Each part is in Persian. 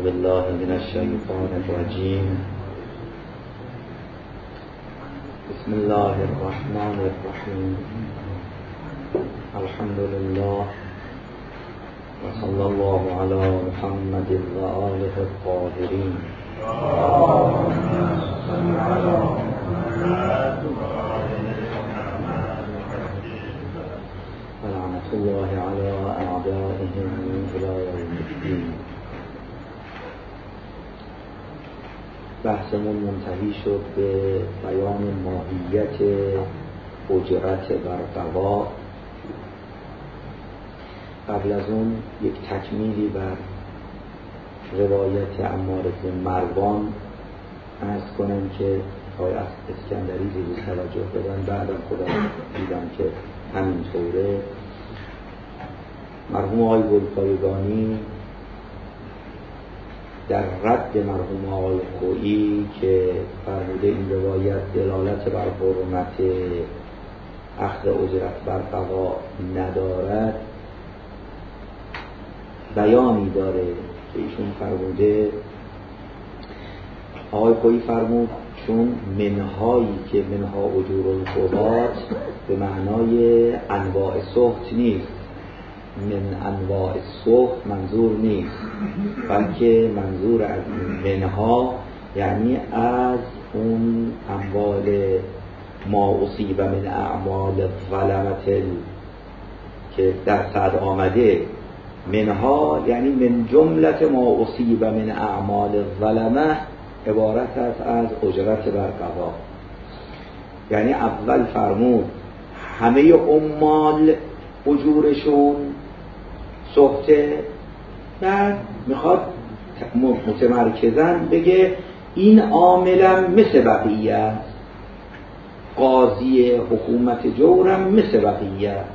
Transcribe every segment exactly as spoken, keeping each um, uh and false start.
بالله من الشیطان الرجیم. بسم الله الرحمن الرحیم. الحمد لله و صلی الله علی محمد و آله الطاهرین. ولعنة الله على أعدائهم إلى يوم الدين. بحثمون منتهی شد به بیان ماهیت اجرت بر قضا. قبل از اون یک تکمیلی بر روایت عمار بن مروان عرض کنم که آقای اسکندری زیر توجه بدن. بعدم خدا دیدم که همینطوره. مرحوم آقای گلپایگانی در رد مرحوم آقای خویی که فرموده این روایت دلالت بر حرمت اخذ اجرت بر قضا ندارد، بیانی داره که ایشون فرموده. آقای خویی فرمود چون منهایی که منها اجور القضات به معنای انواع سخط نیست، من انواع سخط منظور نیست، بلکه منظور از منها یعنی از اون اموال ما اصیب من اعمال ظلمت که در صد آمده. منها یعنی من جملت ما اصیب من اعمال ظلمه عبارت است از اجرت بر قضا. یعنی اول فرمود همه عمال اجورشون سخته، بعد میخواد متمرکزن بگه این عاملم مثل بقیه است، قاضی حکومت جورم مثل بقیه است.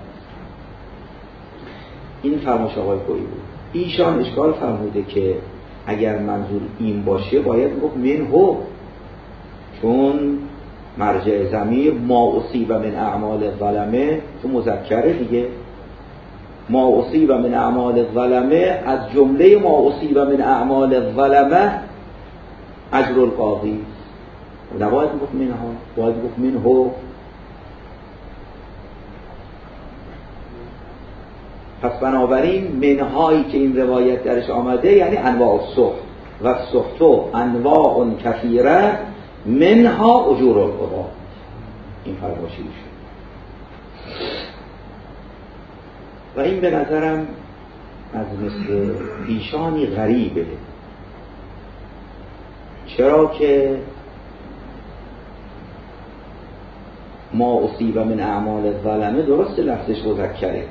این فرمایش آقای خویی بود. ایشان اشکال فرموده که اگر منظور این باشه باید گفت منهو، چون مرجع ضمیر ما اصیب من اعمال ظلمه تو مذکره دیگه. ما اصیب من اعمال ظلمه از جمله ما اصیب من اعمال ظلمه اجر القاضی. نباید گفت منها، باید گفت منهو. پس بنابراین منهایی که این روایت درش آمده یعنی انواع السخط و السخط انواع کثیره منها اجور القضا. این فرمایشی شد و این به نظرم از مثل پیشانی غریبه. چرا که ما اصیب من اعمال ظلمه درست لفظش مذکره،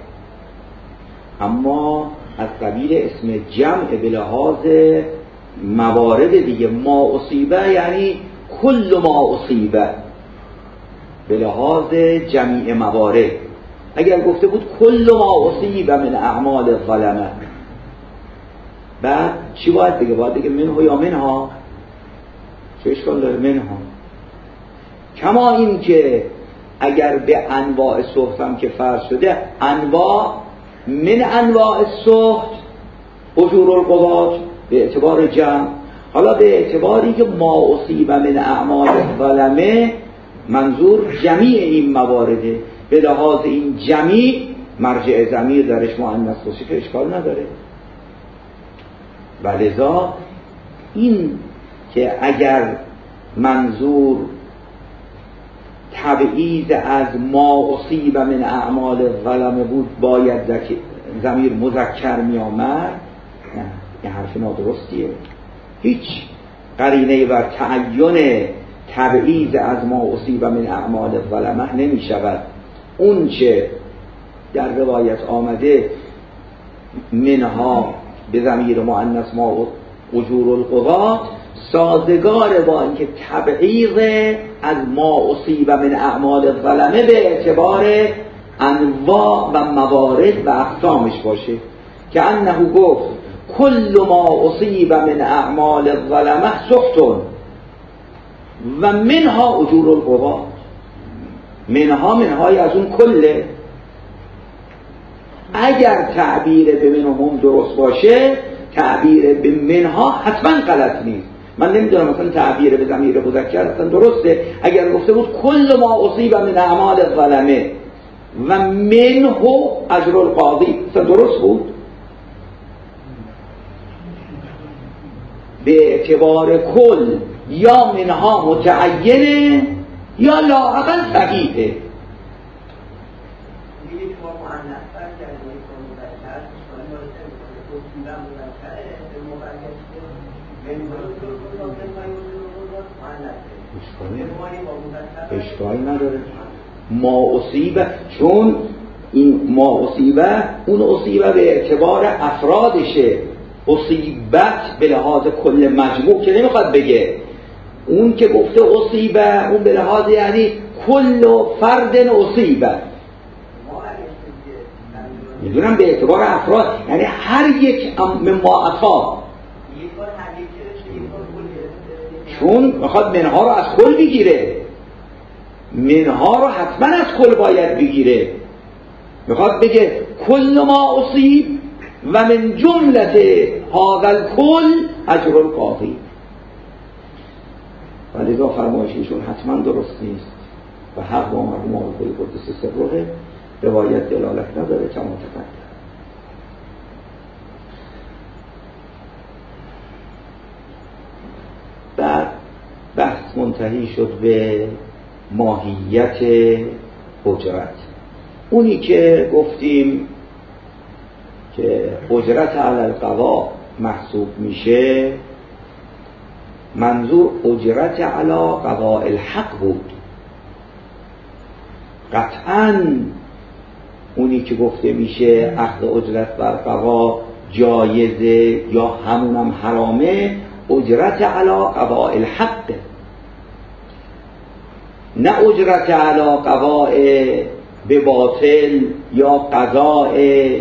اما از قبیل اسم جمع به لحاظ موارد دیگه. ما اصیبه یعنی کل ما اصیبه به لحاظ جمیع موارد. اگر گفته بود کل ما اصیبه من اعمال ظلمه، بعد چی باید بگه؟ باید بگه منها یا منها. چه اشکال داره منها؟ کما این که اگر به انواع سخط هم که فرض شده، انواع من انواع سخط اجور القضات به اعتبار جمع. حالا به اعتباری که ما اصیب من اعمال ظلمه منظور جمیع این موارده، به لحاظ این جمیع مرجع ضمیر درش مؤنث باشه که اشکال نداره. ولذا این که اگر منظور تبعیض از ما اصیب من اعمال ظلمه بود باید ضمیر مذکر می آمد. نه، این حرف نادرستیه. هیچ قرینه بر تعین تبعیض از ما اصیب من اعمال ظلمه نمی شود. اون چه در روایت آمده منها به ضمیر مؤنث ما اجور القضات سازگار با اینکه تبعیض از ما اصیب من اعمال ظلمه به اعتبار انواع و موارد و اقسامش باشه، که انه گفت کل ما اصیب من اعمال ظلمه سخط و منها اجور القضات. منها منهای از اون کله. اگر تعبیر به منهم درست باشه تعبیر به منها حتما غلط نیست. من نمیدونم مثلا تعبیر به ضمیر مذکر اصلا درسته اگر گفته بود کل ما اصیب من اعمال ظلمه و منه اجر القاضی، اصلا درست بود؟ به اعتبار کل یا منها متعینه یا لااقل صحیحه. اشکالی نداره. ما اصیبه، چون این ما اصیبه اون اصیبه به اعتبار افرادشه، اصیبت به لحاظ کل مجموع که نمیخواد بگه. اون که گفته اصیبه اون به لحاظ یعنی کل فرد اصیبه، میدونم به اعتبار افراد یعنی هر یک ما عطا، چون میخواد منها رو از کل بگیره، منها رو حتما از کل باید بگیره. میخواد بگه کل ما اصیب و من جملت هذا الکل اجر القاضی. ولی دا فرمایششون حتما درست نیست و حق با مرحوم آقای قدس سره روایت دلالت نداره کما تقدم. بعد بحث منتهی شد به ماهیت اجرت. اونی که گفتیم که اجرت علی القضا محسوب میشه، منظور اجرت علی قضاء الحق بود. قطعاً اونی که گفته میشه اخذ اجرت بر قضا جایزه یا همونم حرامه، اجرت علی قضاء الحق، نه اجرت علی قضاء به باطل یا قضاء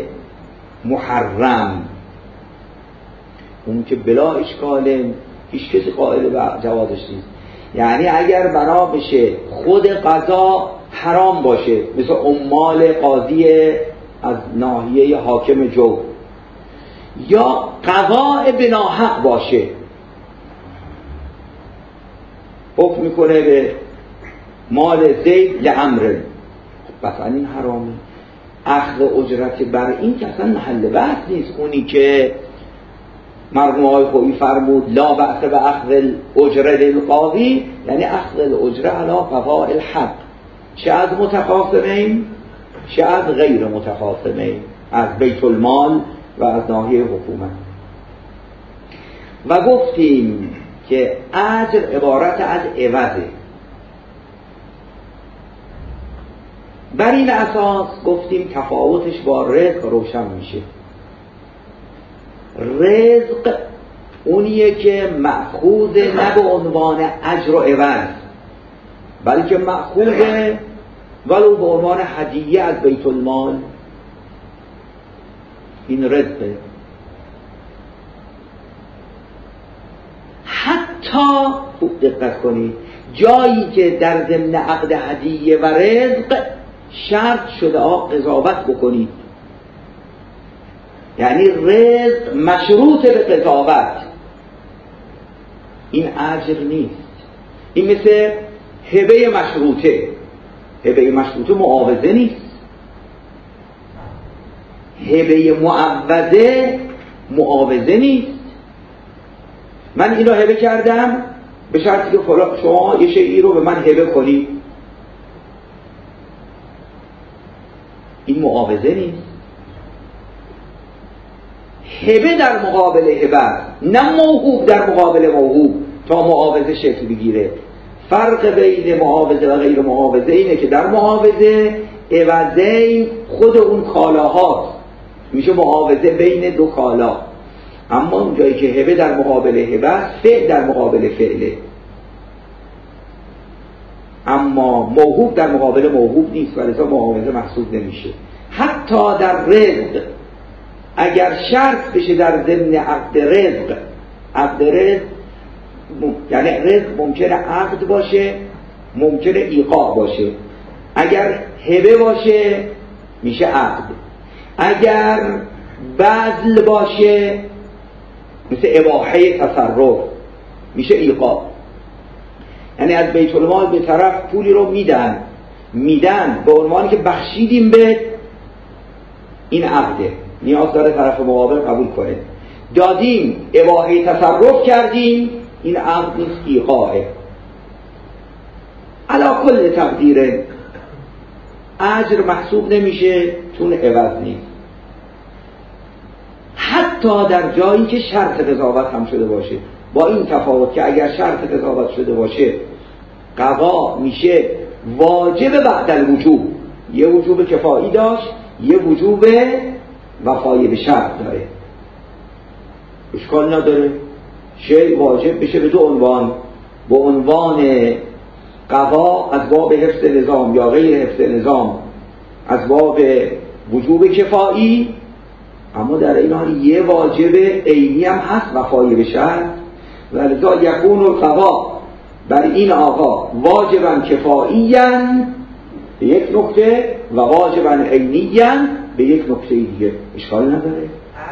محرم. اون که بلا اشکاله هیچ کسی قائل به جوازش نیست. یعنی اگر بنا بشه خود قضا حرام باشه، مثل عمال قاضی از ناحیه حاکم جو، یا قضاء به ناحق باشه، حکم میکنه به مال زید لعمر، مثلا این حرامه. اخذ اجرت بر این که اصلا محل بحث نیست. اونی که مرحوم آقای خویی فرمود لا بأس به اخذ الاجره للقاضی، یعنی اخذ الاجره علی قضاء الحق، چه از متخاصمین چه از غیر متخاصمین، از بیت المال و از ناحیه حکومت. و گفتیم که اجر عبارت از عوضه. بر این اساس گفتیم تفاوتش با رزق روشن میشه. رزق اونیه که مأخوذ نه به عنوان اجر و عوض، بلکه مأخوذه ولو به عنوان هدیه از بیت المال. این رزقه. حتی خوب دقت کنید، جایی که در ضمن عقد هدیه و رزق شرط شده ها قضاوت بکنید، یعنی رزق مشروط به قضاوت، این اجر نیست. این مثل هبه مشروطه. هبه مشروطه معاوضه نیست. هبه معوضه معاوضه نیست. من اینو هبه کردم به شرطی که شما یه شیئی رو به من هبه کنید، این معاوضه نیست. هبه در مقابل هبه، نه موهوب در مقابل موهوب تا معاوضه شکل بگیره. فرق بین معاوضه و غیر معاوضه اینه که در معاوضه عوضین خود اون کالاهاست، میشه معاوضه بین دو کالا. اما اون جایی که هبه در مقابل هبه، فعل در مقابل فعله. اما موهوب در مقابل موهوب نیست و لذا معاوضه محسوب نمیشه. حتی در رزق اگر شرط بشه در ضمن عقد رزق، عقد رزق یعنی رزق ممکنه عقد باشه، ممکنه ایقاع باشه. اگر هبه باشه میشه عقد، اگر بذل باشه مثل اباحه تصرف میشه ایقاع. یعنی از بیت المال به طرف پولی رو میدن میدن به عنوانی که بخشیدیم به این عقده، نیاز داره طرف مقابل قبول کنه. دادیم اباحه تصرف کردیم، این عقد نیست، ایقاعه. علا کل تقدیره اجر محسوب نمیشه چون عوض نیست، حتی در جایی که شرط قضاوت هم شده باشه، با این تفاوت که اگر شرط قضاوت شده باشه قضا میشه واجب بعد الوجوب، یه وجوب کفایی داشت یه وجوب وفای به شرط داره، اشکال نداره شیء واجب بشه به دو عنوان، به عنوان قضا از باب حفظ نظام یا غیر حفظ نظام از باب وجوب کفایی، اما در این حال یه واجب عینی هم هست وفای به شرط، ولذا یکون القضا بر این آقا واجبا کفاییا به یک نکته و واجبا عینیا به یک نکته دیگه، اشکال نداره.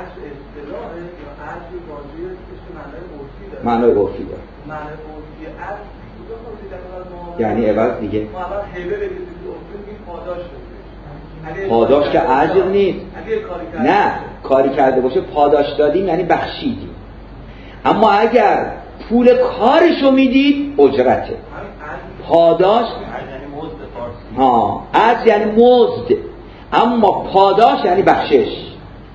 معنای عرفی داره. معنای عرفی از یعنی عوض دیگه. ما الان هبه بدید پاداش بدید. پاداش که اجر نیست. نه، کاری کرده باشه پاداش دادیم یعنی بخشیدیم. اما اگر پول کارشو میدید اجرته. پاداش یعنی مزد فارسی. ها، اجر یعنی مزد. اما پاداش یعنی بخشش.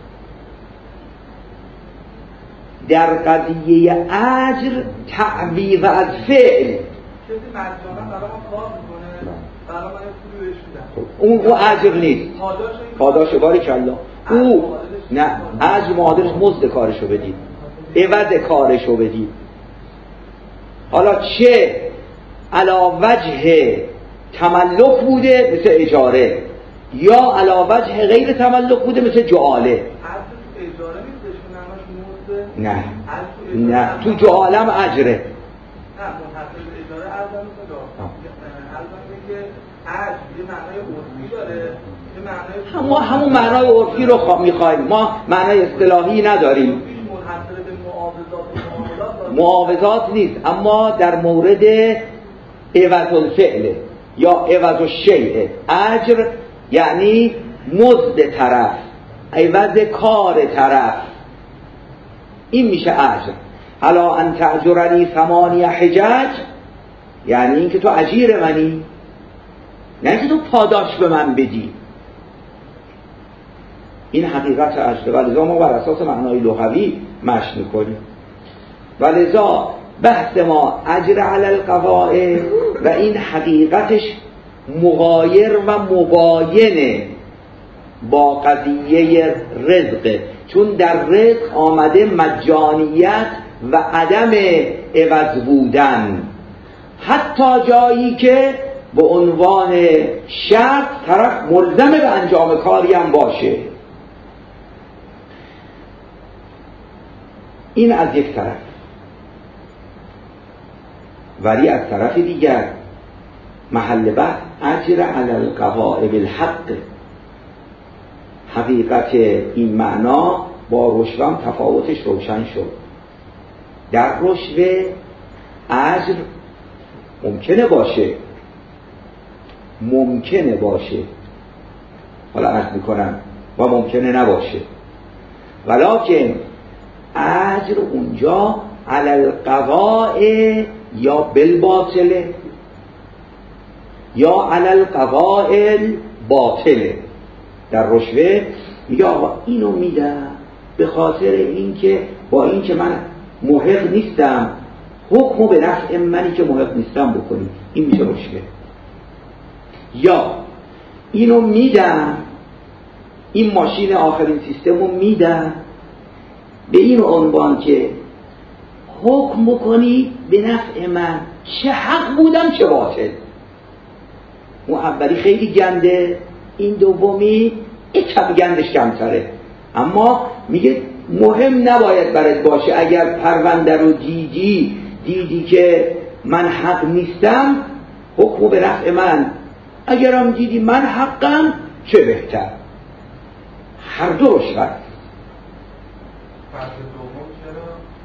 در قضیه اجر تعویض از فعل کسی مجانا برای ما کار میکنه برای من پولی بهش میدم، اون او اجر نیست، پاداش باریکالله او نه، اجر معادلش مزد کارشو بدید، عوض کارشو بدید. حالا چه علا وجه تملک بوده مثل اجاره، یا علا وجه غیر تملک بوده مثل جعاله. نه نه تو جعاله هم اجره. نه منحصر به اجاره ارزم مثلا ارزم که اجر یه معنای عرفی داره، یه معنای ما همون معنای عرفی رو میخوایم، ما معنای اصطلاحی نداریم. منحصر به معاوضات معاوضات نیست، اما در مورد عوض الفعل یا عوض الشیء، اجر یعنی مزد طرف، عوض کار طرف، این میشه اجر. حالا ان تأجرنی ثمانی حجج یعنی این که تو اجیر منی، نه که تو پاداش به من بدی. این حقیقت اجر، ولذا ما بر اساس معنای لغوی مشی میکنیم. ولذا بحث ما اجر علی القضاء و این حقیقتش مغایر و مباینه با قضیه رزق، چون در رزق آمده مجانیت و عدم عوض بودن، حتی جایی که به عنوان شرط طرف ملزم به انجام کاری هم باشه. این از یک طرف. ولی از طرف دیگر محل بحث اجر علی القضاء بالحق، حقیقت این معنا با رشوه تفاوتش روشن شد. در رشوه اجر ممکنه باشه ممکنه باشه حالا عرض میکنم و ممکنه نباشه، ولکن اجر اونجا علی القضاء یا بالباطل یا علی القضاء الباطل. در رشوه میگه آقا اینو میدم به خاطر اینکه با اینکه من محق نیستم حکمو به نفع منی که محق نیستم بکنی، این میشه رشوه. یا اینو میدم، این ماشین آخرین سیستمو میدم به این عنوان که حکم بکنی به نفع من، چه حق بودم چه باطل. اون اولی خیلی گنده، این دومی یک کم گندش کمتره، اما میگه مهم نباید برات باشه. اگر پرونده رو دیدی دیدی که من حق نیستم حکمو به نفع من، اگرم دیدی من حقم چه بهتر. هر دو رشوت.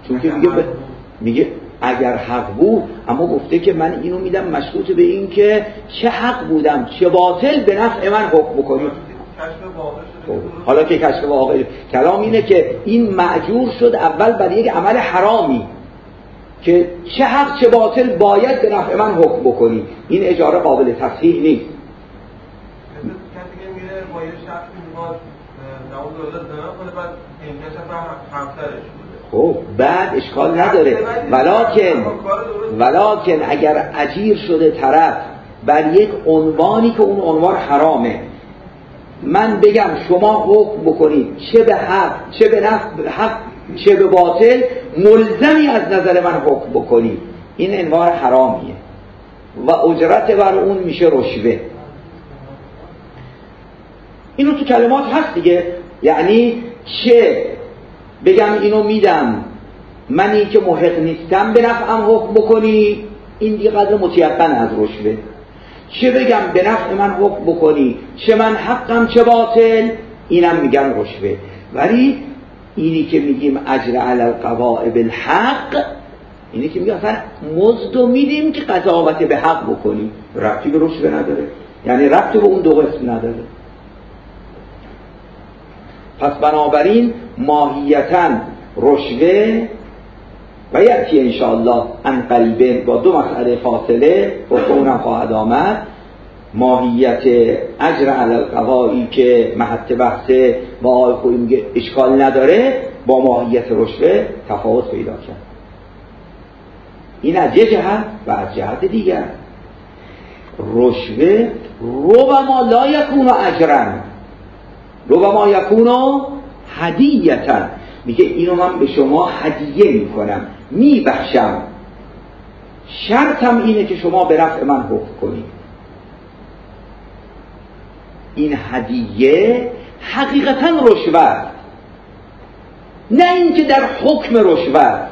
چون که میگه ب... میگه اگر حق بود، اما گفته که من اینو میدم مشروط به این که چه حق بودم چه باطل به نفع من حکم بکنید. حالا که کشف واقع کلام اینه که این معجور شد اول برای یک عمل حرامی که چه حق چه باطل باید به نفع من حکم بکنی. این اجاره قابل تصحیح نیست. کسی که میره با یه شخصی میخواد نعوذ بالله زنا کنه، بعد اینجاش هم همسرش بوده، خب بعد اشکال نداره، ولکن ولکن اگر اجیر شده طرف بر یک عنوانی که اون عنوان حرامه، من بگم شما حکم بکنید چه به حق چه به نفع حق چه به باطل، ملزمی از نظر من حکم بکنید، این انواع حرامیه و اجرت بر اون میشه رشوه. اینو تو کلمات هست دیگه، یعنی چه بگم اینو میدم منی که محق نیستم به نفعم حکم بکنی، این دیگه قدر متیقن از رشوه. چه بگم به نفع من حکم بکنی چه من حقم چه باطل، اینم میگن رشوه. ولی اینی که میگیم اجر علی القضاء بالحق، اینی که میگم اصلا مزدو میدیم که قضاوت به حق بکنی، ربطی به رشوه نداره، یعنی ربطی به اون دو قسم نداره. پس بنابراین ماهیتاً رشوه و یأتی انشاءالله عن قریب با دو مسئله فاصله و اونم خواهد آمد. ماهیت اجر علی القضایی که محط بحثه و آقای خویی میگه اشکال نداره، با ماهیت رشوه تفاوت پیدا کرد. این از یه جهت و از جهت دیگر رشوه ربما لا یکون اجرا ربما یکون هدیه‌تا، میگه اینو من به شما هدیه میکنم میبخشم، شرطم اینه که شما به رفع من حکم کنید. این هدیه حقیقتا رشوه است، نه اینکه در حکم رشوه است.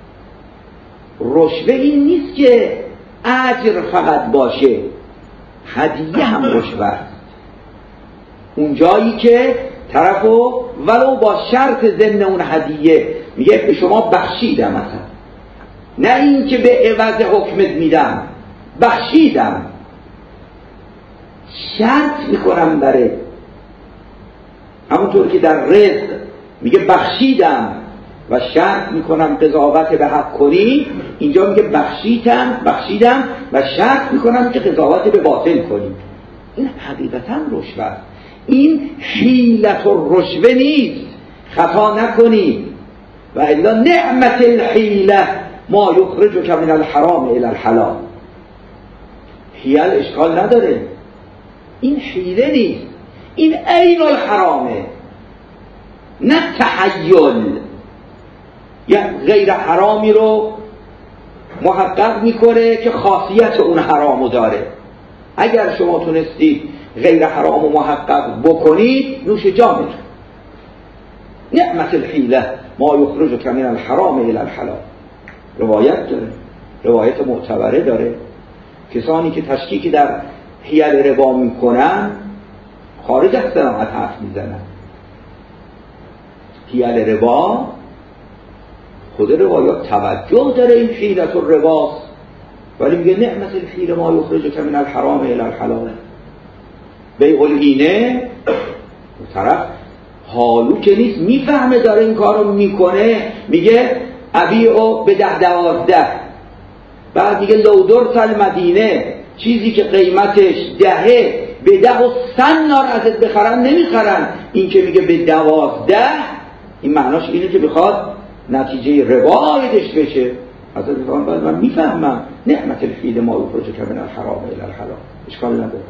رشوه این نیست که اجر فقط باشه، هدیه هم رشوه است. اون جایی که طرفو ولو با شرط ضمن اون هدیه میگه به شما بخشیدم، مثلا نه این که به عوض حکمت میدم، بخشیدم، شرط میکنم داره. همونطور که در رزق میگه بخشیدم و شرط میکنم قضاوت به حق کنی، اینجا میگه بخشیدم بخشیدم و شرط میکنم که قضاوت به باطل کنی. این حقیقتا رشوه است. این حیلت الرشوه نیست، خطا نکنید. و الا نعمت الحیله ما یخرجک من الحرام الی الحلال. حیل اشکال نداره، این حیله نیست، این عین الحرامه، نه تحیل. یا غیر حرامی رو محقق میکنه که خاصیت اون حرامو داره. اگر شما تونستید غیر حرام و محقق بکنید نوش جانتون. نعمت الحیله ما یخرجک من الحرام الی الحلال روایت داره، روایت معتبره داره. کسانی که تشکیک در حیل ربا میکنن خارج از صراحت حرف میزنن. حیل ربا خود روایات توجه داره این حیلت الرباست، ولی میگه نعمت الحیله ما یخرجک من الحرام الی الحلال. بیع العینه طرف حالو که نیست، میفهمه داره این کارو میکنه، میگه ابیعو به ده دوازده، بعد میگه لودر تل مدینه، چیزی که قیمتش دهه به ده و سن نار ازت بخرن نمیخرن. این که میگه به دوازده، این معناش اینه که بخواد نتیجه ربا آیدش بشه. حضرت فرمان من میفهمم نعمت الحیله ما یخرجک من الحرام الی الحلال، اشکال نداره،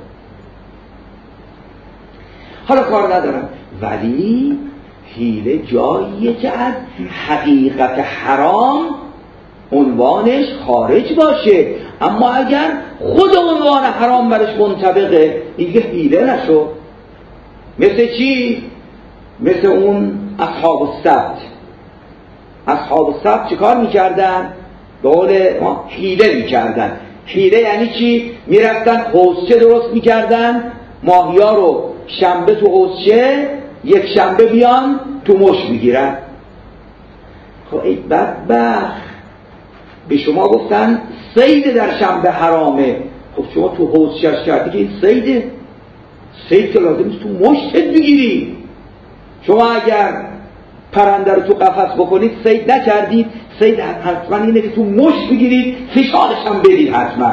حالا کار ندارم. ولی حیله جاییه که از حقیقت حرام عنوانش خارج باشه، اما اگر خود عنوان حرام برش منطبقه دیگه حیله نشو. مثل چی؟ مثل اون اصحاب السبت. اصحاب السبت چه کار میکردن؟ به قول ما حیله میکردن. حیله یعنی چی؟ میرفتن حوضچه درست میکردن، ماهیا رو شنبه تو حوضچه، یک شنبه بیان تو مش میگیرن. خب ای بدبخت، به شما گفتن صید در شنبه حرامه، خب شما تو حوض شش کردی که این صیده، صید که لازم نیست تو مشتت بگیری. شما اگر پرنده رو تو قفس بکنید صید نکردید، صید حتما اینه که تو مشت بگیرید، فشارش هم بدید. حتما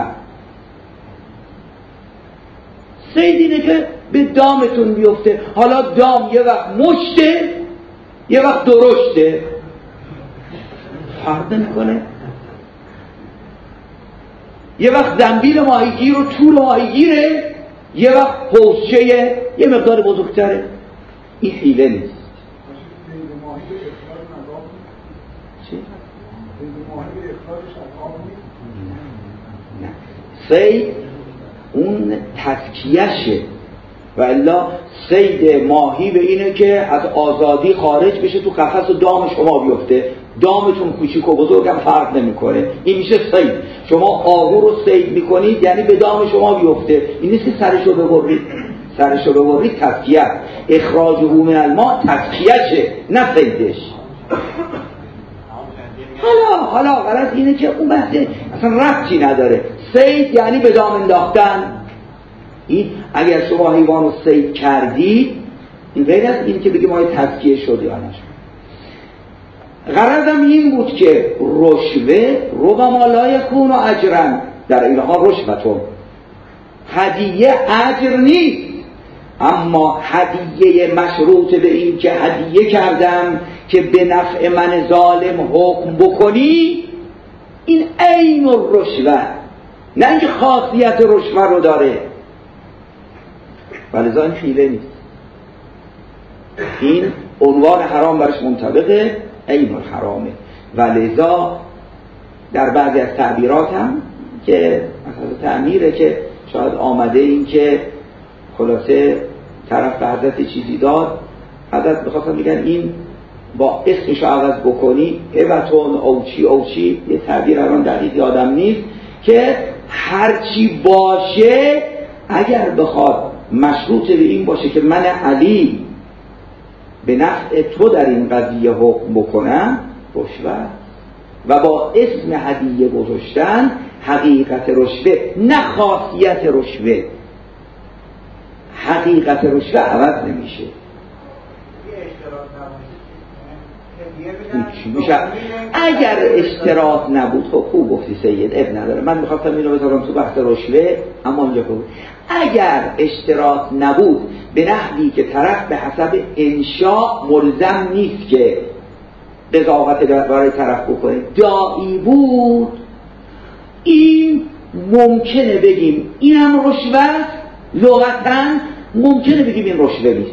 صید اینه که به دامتون بیفته. حالا دام یه وقت مشته یه وقت درشته، فرق نمیکنه. یه وقت زنبیل ماهیگیر و طول ماهیگیره، یه وقت حوضچه یه مقدار بزرگتره. این حیله نیست. نه، صید اون تزکیه‌شه، و الا صید ماهی به اینه که از آزادی خارج بشه، تو قفس و دام شما بیفته. دامتون کوچیک و بزرگم فرق نمیکنه، این میشه صید. شما آهو رو صید میکنید یعنی به دام شما بیفته، این نیست که سرشو ببرید. سرشو ببرید تزکیه، اخراج من الماء تزکیه‌شه، نه صیدش. حالا حالا غلط اینه که اون بحث اصلا ربطی نداره. صید یعنی به دام انداختن. این اگر شما حیوان رو صید کردید، این غیر از این که بگیم آیا تزکیه شد یا نشد. غرضم این بود که رشوه ربما لا یکون اجرا، در اینها رشوتون، هدیه اجر نیست، اما هدیه مشروط به این که هدیه کردم که به نفع من ظالم حکم بکنی، این عین الرشوه، نه اینکه خاصیت رشوه رو داره. ولذا این حیله نیست، این عنوان حرام برش منطبقه، عین الحرامه. ولذا در بعضی از تعبیرات هم که مثلا تعمیره که شاید آمده این که خلاصه طرف به حضرت چیزی داد، حضرت بخواستم میگن این با اسمشو عوض بکنی، هبتون اوچی اوچی، یه تعبیر الان دقیق یادم نیست، که هرچی باشه اگر بخواد مشروط به این باشه که من علی به نفع تو در این قضیه حکم بکنم، رشوه. و با اسم هدیه گذاشتن حقیقت رشوه، نه خاصیت رشوه. حقیقت رشوه عوض نمیشه. میشه اگر اشتراط نبود، خب خوب گفتی سید، اب نداره. من میخواستم اینو بذارم تو بحث رشوه، اما اینجا خوب اگر اشتراط نبود به نحوی که طرف به حسب انشاء ملزم نیست که قضاوت برای طرف بکنه، داعی بود، این ممکنه بگیم اینم رشوه، لغتاً ممکنه بگیم این رشوه نیست،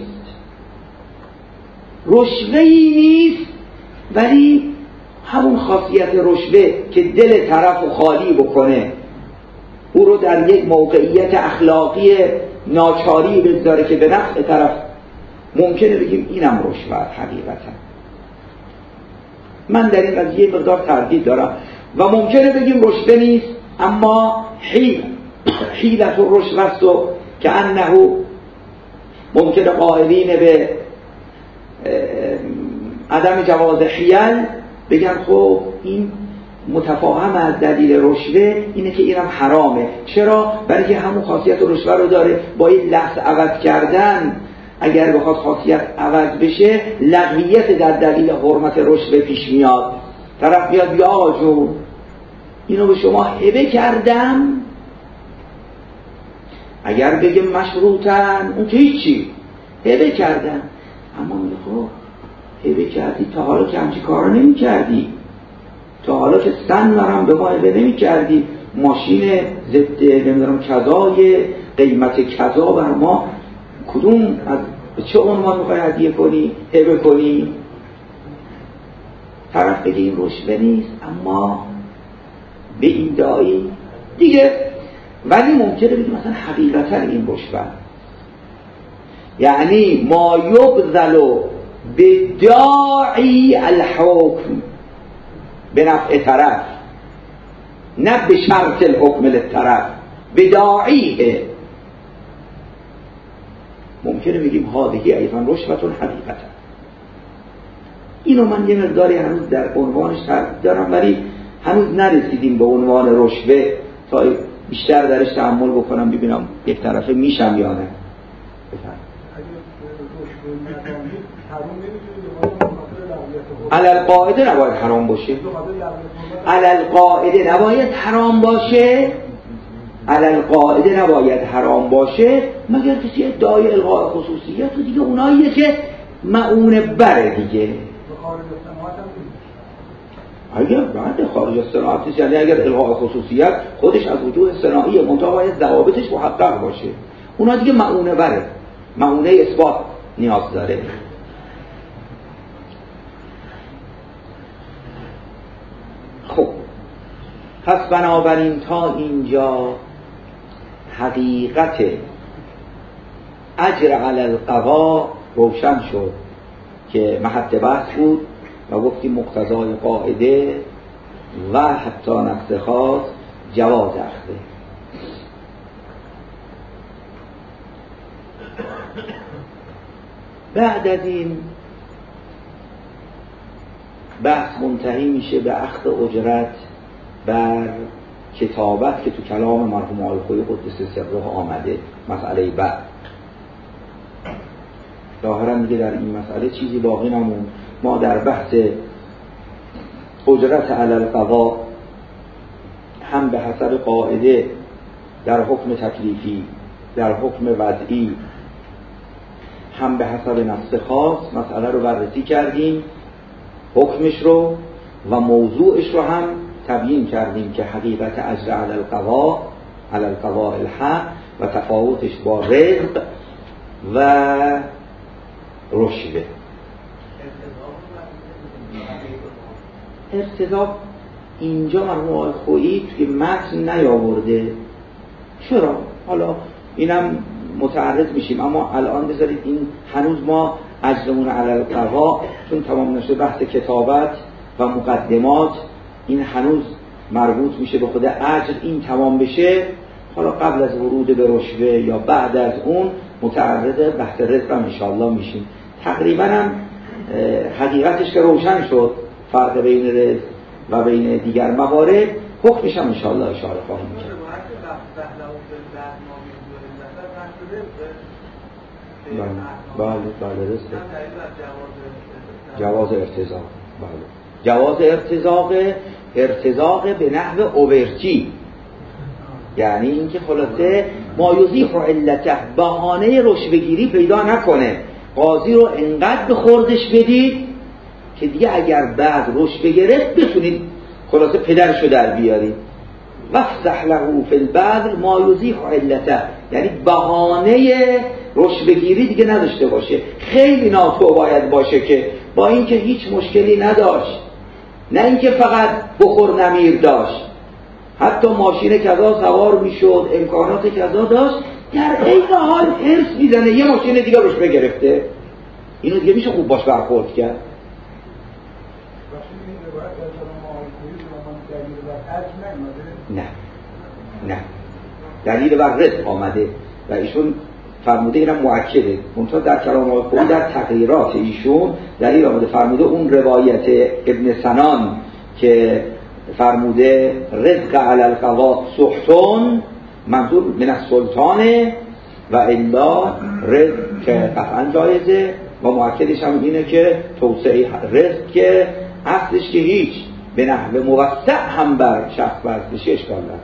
رشوه‌ای نیست، ولی همون خاصیت رشوه که دل طرف رو خالی بکنه، او رو در یک موقعیت اخلاقی ناچاری بذاره که به نفع طرف، ممکنه بگیم اینم رشوه حقیقتا. من در این قضیه مقدار تردید دارم و ممکنه بگیم رشوه نیست، اما حیل حیلت الرشوه است و که انه ممکنه قائلین به عدم جواز حیل بگن خب این متفاهم از دلیل رشوه اینه که اینم حرامه. چرا؟ برای که همون خاصیت رشوه رو داره. با این لحظه عوض کردن اگر بخواد خاصیت عوض بشه، لغویت در دلیل حرمت رشوه پیش میاد. طرف بیاد بیا آقا جون اینو به شما هبه کردم، اگر بگیم مشروطن اون که هیچی، هبه کردم، اما میگه خب هبه کردی، تا حالا که همچی کارو نمی کردی، تا حالا که سن مرم به ما هبه نمی کردی، ماشین ضد نمیدونم کذای قیمت کذا بر ما، کدوم از چه عنوان میخوای هدیه کنی، هبه کنی؟ طرف بگه این رشوه نیست، اما به این دایی دیگه، ولی ممکنه بگیم مثلا حقیقتا این رشوه، یعنی ما یبذل به داعی الحکم به نفع طرف، نه به شرط الحکم للطرف، به داعیه. ممکنه بگیم هذه ایضا رشوه حقیقتا. اینو من یه مقداری هنوز در عنوانش تردید دارم، ولی هنوز نرسیدیم به عنوان رشوه تا بیشتر درش تأمل بکنم ببینم یک طرفه میشم یا نه. بفرمایید. علل قاعده نباید حرام باشه. علل قاعده نباید حرام باشه. علل قاعده نباید حرام باشه مگر کسی ادعای الغاء خصوصیت و دیگه اوناییه که معونه بره دیگه. اگر بعد خارج از صناعت، یعنی اگر الغاء خصوصیت خودش از وجوه صناعی منتها باید ضوابطش محقق باشه، اونا دیگه معونه بره، معونه اثبات نیاز داره. خب پس بنابراین تا اینجا حقیقت اجر علی القضا روشن شد که محط بحث بود و گفتیم مقتضای قاعده و حتی نفس خاص جواز اخذه. بعد از این بحث منتهی میشه به اخذ اجرت بر کتابت که تو کلام مرحوم آقای خویی قدس سره آمده، مسئله بعد. ظاهرا دیگه در این مسئله چیزی باقی نموند. ما در بحث اجرت علی القضا هم به حسب قاعده در حکم تکلیفی، در حکم وضعی، هم به حسب نص خاص مسئله رو بررسی کردیم، حکمش رو و موضوعش رو هم تبیین کردیم که حقیقت اجر علی القضا، علی القضاء الحق و تفاوتش با رزق و رشوه. ارتضاء اینجا مرحوم آقای خویی توی متن نیاورده. چرا؟ حالا اینم متعرض میشیم، اما الان بذارید این هنوز ما اجرمون علی القضا چون تمام نشده بحث کتابت و مقدمات، این هنوز مربوط میشه به خود اجر. این تمام بشه حالا قبل از ورود به رشوه یا بعد از اون متعرض بحث رزق هم انشاءالله میشیم. تقریبا هم حقیقتش که روشن شد، فرق بین رزق و بین دیگر موارد، حکمش هم انشاءالله اشاره خواهیم کرد. بله بله رزق جواز ارتزاق، بله جواز ارتزاق، ارتزاق به نحو اوورچی، یعنی اینکه خلاصه ما یزیح علته، بهانه رشوه‌گیری پیدا نکنه، قاضی رو انقدر به خوردش بدید که دیگه اگر بعد رشوه گرفت بتونید خلاصه پدرشو در بیارید. وفسح له فی البذل ما یزیح علته، یعنی بهانه رشوه‌گیری دیگه نداشته باشه. خیلی ناتو باید باشه که با اینکه هیچ مشکلی نداشت، نه اینکه فقط بخور نمیر داشت، حتی ماشین کذا سوار میشد، امکانات کذا داشت، در این حال حرص میزنه یه ماشین دیگه روش بگرفته، اینو دیگه میشه خوب باش برخورد کرد. نه نه دلیل بر رزق آمده و ایشون فرموده، اینم مؤکده، منتها در کلام آقای خویی در تقریرات ایشون دلیل آمده، فرموده اون روایت ابن سنان که فرموده رزق علی القضاء سحتون، منظور من السلطان و الا رزق که قطعا جایزه، و مؤکدش هم اینه که توسعه رزق که اصلش که هیچ به نحو موسع هم بر شخص بستش اشکال داره.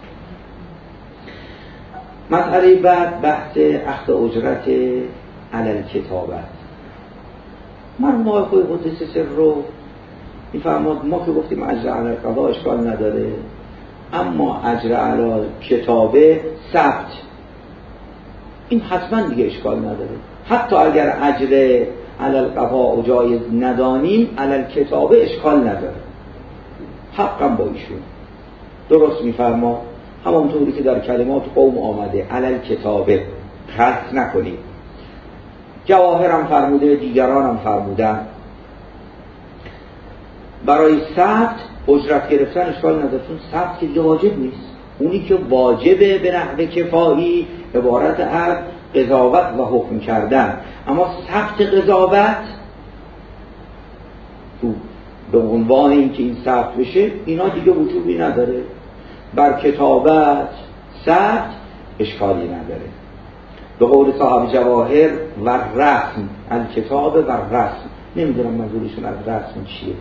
مسئله بعد بحث اخذ اجرت علی الکتابت. مرحوم آقای خویی قدس سره رو میفرماد ما که گفتیم اجر علی القضاء اشکال نداره، اما اجر علی کتابه ثبت، این حتما دیگه اشکال نداره. حتی اگر اجر علی القضاء جایز ندانیم، علی الکتابه اشکال نداره. حقا با ایشون درست میفرما، همونطوری که در کلمات قوم آمده علی الکتابه خلط نکنید. جواهرم فرموده، دیگران هم فرمودن برای ثبت اجرت گرفتن اشکال نداره، چون ثبت که واجب نیست. اونی که واجبه به نحو کفایی عبارت از قضاوت و حکم کردن، اما ثبت قضاوت به عنوان اینکه این ثبت بشه، اینا دیگه وجوبی نداره. بر کتابت ثبت اشکالی نداره. به قول صاحب جواهر و رسم الکتاب و رسم، نمیدونم منظورشون از رسم چیه.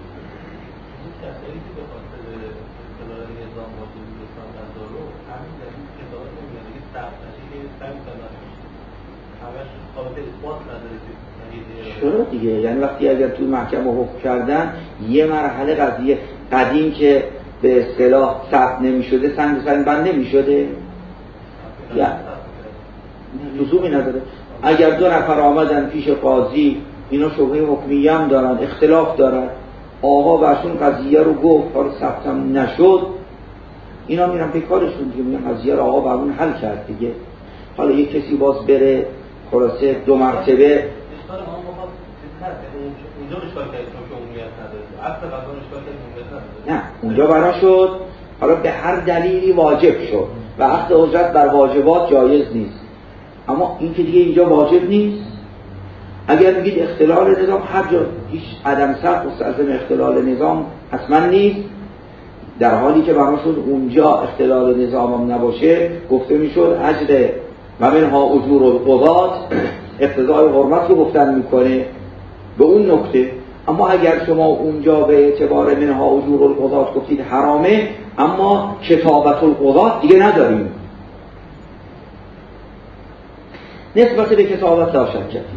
چرا دیگه؟ یعنی وقتی اگر توی محکمه حکم کردن یه مرحله قضیه قدیم که به اصطلاح ثبت نمی شده سنگ سنگ بند نمی شده یا لزومی نداره. اگر دو نفر آمدن پیش قاضی، اینا شبهه حکمیه هم دارن، اختلاف دارن، آقا برشون قضیه رو گفت، حالا ثبت هم نشد، اینا میرن به کارشون دیگه، میگن قضیه رو آقا برامون حل کرد دیگه. حالا یک کسی باز بره خلاصه دو مرتبه نه اونجا برا شد، حالا به هر دلیلی واجب شد و عقد اجرت بر واجبات جایز نیست، اما این که دیگه اینجا واجب نیست. اگر میگید اختلال نظام، هر جا هیچ عدم ثبت مستلزم اختلال نظام حتما نیست، در حالی که برا شد اونجا اختلال نظام هم نباشه، گفته میشد اجر و منها اجور القضات، اقتضای حرمت رو گفتن میکنه به اون نکته. اما اگر شما اونجا به اعتبار منها اجور القضات گفتید حرامه، اما کتابت القضات دیگه نداریم. نسبت به کتابت لا شک فیه.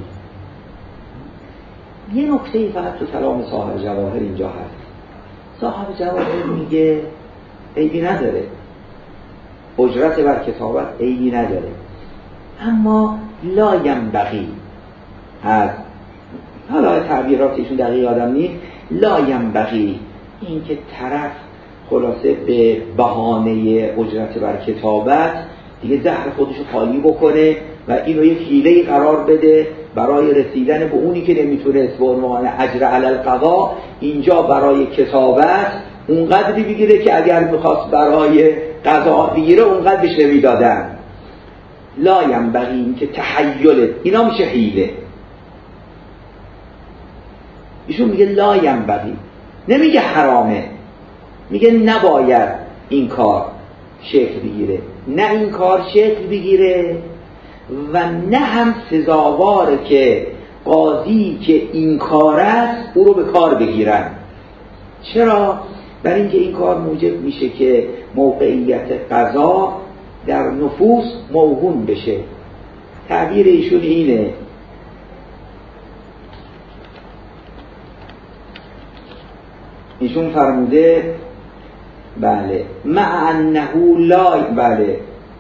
یه نکته فقط تو کلام صاحب جواهر اینجا هست. صاحب جواهر میگه عیبی نداره، اجرت بر کتابت عیبی نداره، اما لا ینبغی، از حالا تعبیراتشون دقیق آدم نیست، لا ینبغی، این که طرف خلاصه به بهانه اجرت بر کتابت دیگه زهر خودشو خالی بکنه و اینو یک حیله قرار بده برای رسیدن به اونی که نمیتونست به عنوان اجر علی القضا، اینجا برای کتابت اونقدری بگیره که اگر میخواست برای قضا بگیره اونقدر بهش نمیدادن. لا ینبغی، این که تحیله، اینا میشه حیله. ایشون میگه لا ینبغی، نمیگه حرامه، میگه نباید این کار شکل بگیره، نه این کار شکل بگیره و نه هم سزاواره که قاضی که این کار است او رو به کار بگیرن. چرا؟ برای اینکه این کار موجب میشه که موقعیت قضا در نفوس موهون بشه. تعبیر ایشون اینه، ایشون فرموده بله مع انه لا بله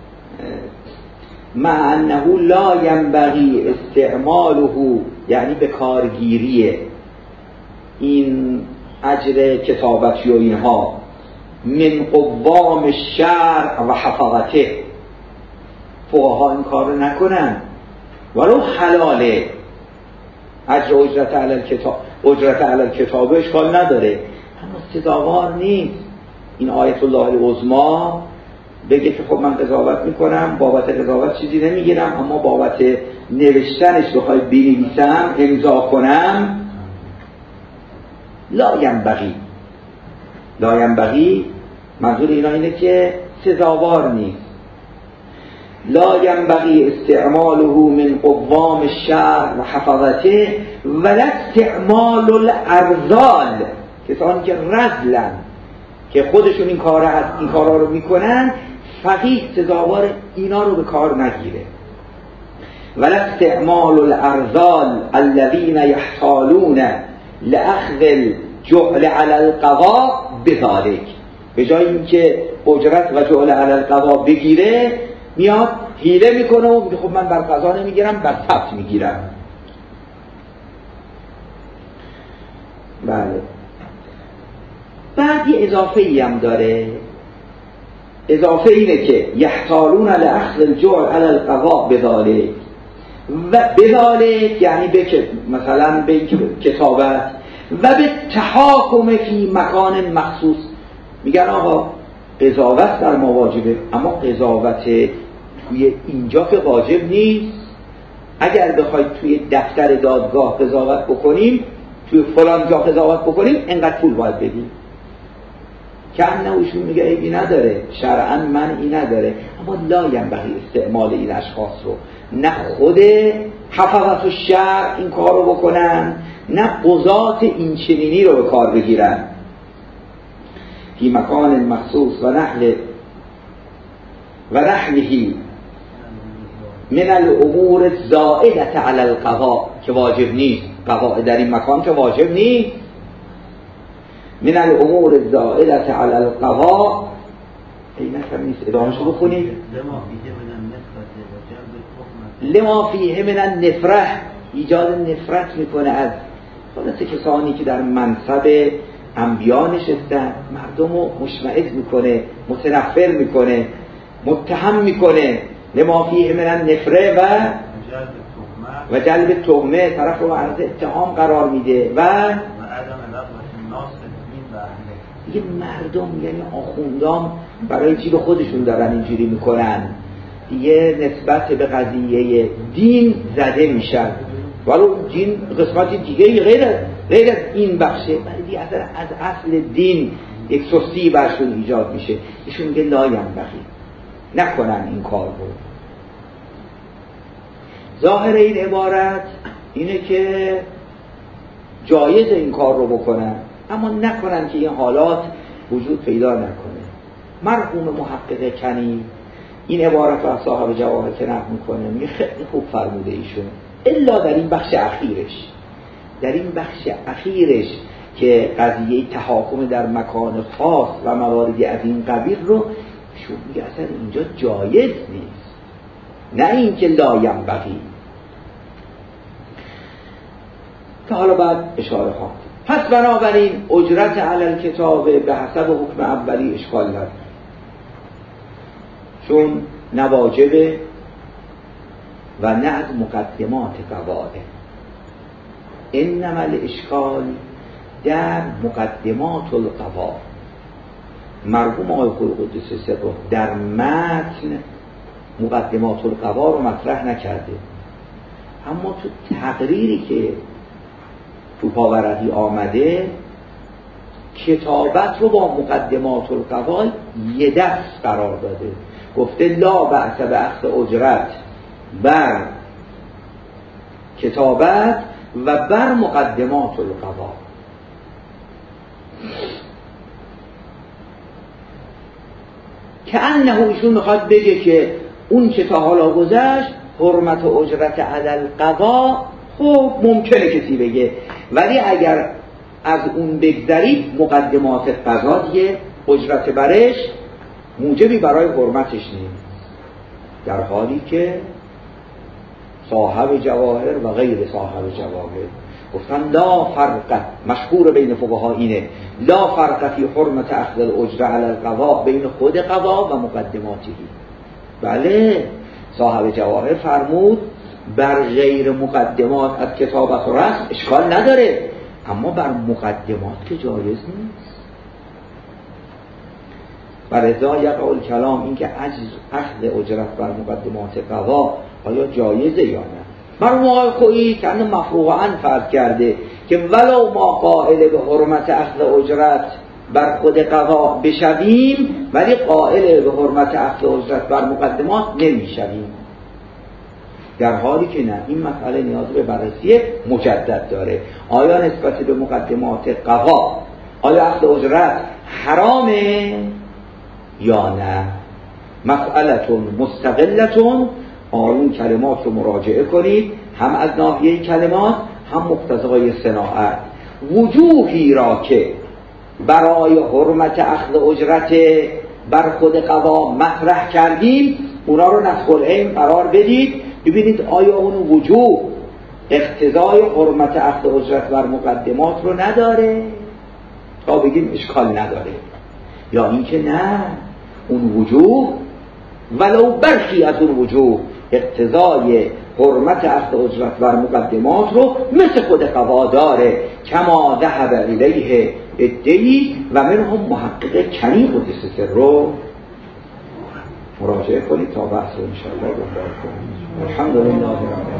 مع انه لا ینبغی استعماله، یعنی به کارگیری این اجر کتابتی و اینها من قوام الشرع و حفاظته، فقها این کار نکنن ولو حلاله. اجر اجرت علی الکتاب، اجرت علی الکتاب اشکال نداره، اما سزاوار نیست. این آیت الله العظما بگه که خب من قضاوت میکنم، بابت قضاوت چیزی نمیگیرم، اما بابت نوشتنش بخوای بنویسم امضا کنم، لا ینبغی. لا ینبغی منظور اینا اینه که سزاوار نیست. لا ینبغی استعماله من قوام الشرع و حفاظته ولا استعمال الارذال، کسانی که رذلن که خودشون این کار از این کارا رو میکنن، فقیه سزاوار اینا رو به کار نگیره. ولا استعمال الارذال الذين يحتالون لاخذ الجعل على القضاء بذلك، به جای اینکه اجرت و جعل علی القضاء بگیره میاد حیله میکنه و میگه خب من بر قضا نمیگیرم، بر ثبت میگیرم. بله. بعد یه اضافه ای هم داره، اضافه اینه که یحتالون لاخذ الجعل علی القضاء بذلك، و بذلك یعنی به مثلا به کتابت و به تحاکم فی مکان مخصوص، میگن آقا قضاوت در ما واجبه، اما قضاوت توی اینجا که واجب نیست. اگر بخواید توی دفتر دادگاه قضاوت بکنیم توی فلان جا قضاوت بکنیم انقدر پول باید بدیم. که نه ایشون میگه عیبی نداره، شرعاً منعی نداره، اما لا ینبغی استعمال این اشخاص رو، نه خود حفظت الشرع این کار رو بکنن، نه قضات این چنینی رو به کار بگیرن. فی مکان مخصوص و نحل و نحلهی من الامور الزائدة علی القضاء که واجب نیست، قضاء در این مکان که واجب نیست. من الامور الزائدة علی القضاء ای نفر نیست، ادامهشو بخونید. لما فیه من النفره، ایجاد نفرت میکنه از خلاصه کسانی که در منصب انبیا نشستن، مردم رو مشمئز میکنه، متنفر میکنه، متهم میکنه. لما فیه من النفره و و جلب تهمه، طرف رو عرض اتهام قرار میده و دیگه مردم یعنی آخوندام برای جیب خودشون دارن اینجوری میکنن، دیگه نسبت به قضیه دین زده میشن، ولو دین قسمت دیگه غیر غیر از این بخشه، ولی دیگه از اصل دین یک سستی برشون ایجاد میشه. ایشون میگه لا ینبغی، نکنن این کار رو. ظاهر این عبارت اینه که جایز این کار رو بکنن، اما نکنن که این حالات وجود پیدا نکنه. مرحوم محقق کنی این عبارت رو از صاحب جواهر که نقل میکنه، میگه خیلی خوب فرموده ایشون، الا در این بخش اخیرش، در این بخش اخیرش که قضیه تحاکم در مکان خاص و مواردی از این قبیل رو ایشون میگه اصلا اینجا جایز نیست، نه اینکه لا ینبغی. که حالا بعد اشاره ها. پس بنابراین اجرت علی الکتاب به حسب حکم اولی اشکال نداره، چون نواجبه و نه از مقدمات قواعد. انما الاشکال در مقدمات القواعد. مرحوم آقای قدس سره در متن مقدمات القواعد رو مطرح نکرده، اما تو تقریری که تو پاوردی آمده کتابت رو با مقدمات القواعد یه دست قرار داده، گفته لا بأس به اخذ اجرت بر کتابت و بر مقدمات القواعد. که انه ایشون میخواد بگه که اون که تا حالا گذشت حرمت و اجرت علی القضا، خب ممکنه کسی بگه، ولی اگر از اون بگذرید مقدمات قضا دیگه اجرت برش موجبی برای حرمتش نیست، در حالی که صاحب جواهر و غیر صاحب جواهر گفتن لا فرق، مشهور بین فقها اینه، لا فرق فی حرمت اخذ الاجره علی القضا بین خود قضا و مقدماتی. بله صاحب جواهر فرمود بر غیر مقدمات از کتابت و رسم اشکال نداره، اما بر مقدمات که جایز نیست. بر ازا یقع الکلام این که اخذ اجرت بر مقدمات قضا آیا جایزه یا نه. مرحوم آقای خویی که انه مفروغاً فرض کرده که ولو ما قائل به حرمت اخذ اجرت بر خود قضا بشویم، ولی قائل به حرمت اخذ اجرت بر مقدمات نمیشویم، در حالی که نه، این مسئله نیاز به بررسی مجدد داره. آیا نسبت به مقدمات قضا آیا اخذ اجرت حرامه یا نه؟ مسئلتون مستقلتون، آن کلمات رو مراجعه کنید، هم از ناحیه کلمات هم مقتضای صناعت. وجوهی را که برای حرمت اخذ اجرت بر خود قضا مطرح کردیم اونا رو نسخ العین قرار بدید، ببینید آیا اون وجوه اقتضای حرمت اخذ اجرت بر مقدمات رو نداره تا بگیم اشکال نداره، یا اینکه نه اون وجوه ولو برخی از اون وجوه اقتضای حرمت اخذ اجرت بر مقدمات رو مثل خود قضا داره. کما ذهب الیه ادعی و منهم محقق کنی قدس سره رو مراجعه کنید تا بحث رو انشاءالله دنبال کنید. الحمدلله.